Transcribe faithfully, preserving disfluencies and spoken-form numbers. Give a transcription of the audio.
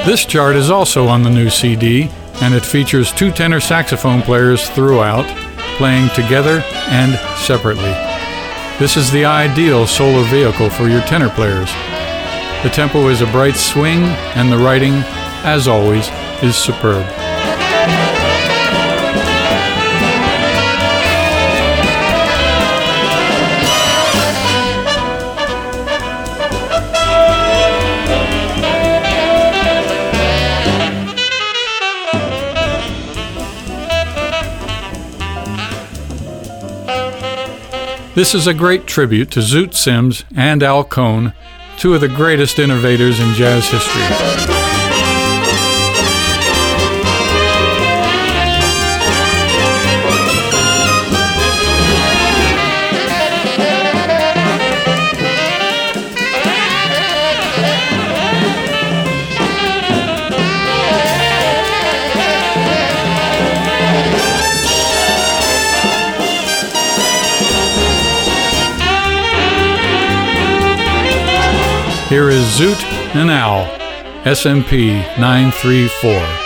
This chart is also on the new C D, and it features two tenor saxophone players throughout, playing together and separately. This is the ideal solo vehicle for your tenor players. The tempo is a bright swing, and the writing, as always, is superb. This is a great tribute to Zoot Sims and Al Cohn, two of the greatest innovators in jazz history. Here is Zoot and Al, S M P nine three four.